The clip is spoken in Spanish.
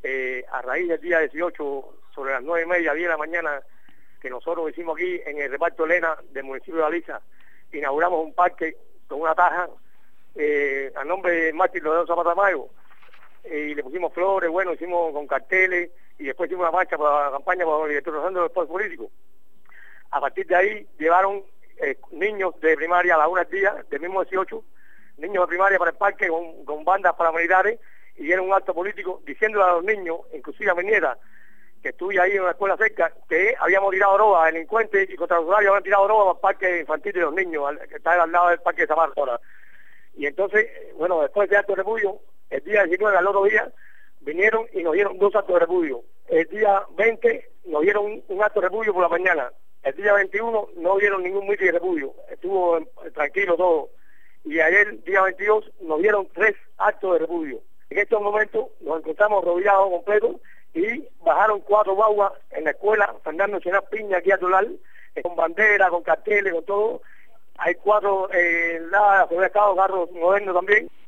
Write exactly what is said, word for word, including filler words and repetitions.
eh, a raíz del día dieciocho, sobre las nueve y media, diez de la mañana, que nosotros hicimos aquí en el reparto Elena del municipio de Aliza, inauguramos un parque con una taja eh, a nombre de Martín Lorenzo Zapata Mayo, eh, y le pusimos flores, bueno, hicimos con carteles, y después hicimos una marcha para la campaña para el director del Sport Político. A partir de ahí llevaron eh, niños de primaria a la una del día, del mismo dieciocho, niños de primaria para el parque con, con bandas paramilitares, y dieron un acto político diciéndole a los niños, inclusive a mi nieta, que estuve ahí en una escuela cerca, que habíamos tirado droga, delincuentes y contradictorios habían tirado droga al parque infantil de los niños, al, que está al lado del parque de Zamarra ahora. Y entonces, bueno, después de acto de repudio, el día diecinueve, al otro día, vinieron y nos dieron dos actos de repudio. El día veinte nos dieron un, un acto de repudio por la mañana. El día veintiuno no dieron ningún mitin de repudio. Estuvo eh, tranquilo todo. Y ayer, día veintidós, nos dieron tres actos de repudio. En estos momentos nos encontramos rodeados completos y bajaron cuatro guaguas en la escuela Fernando Chenar Piña, aquí a Tolal, eh, con bandera, con carteles, con todo. Hay cuatro, eh, la, la Estado, carros modernos también.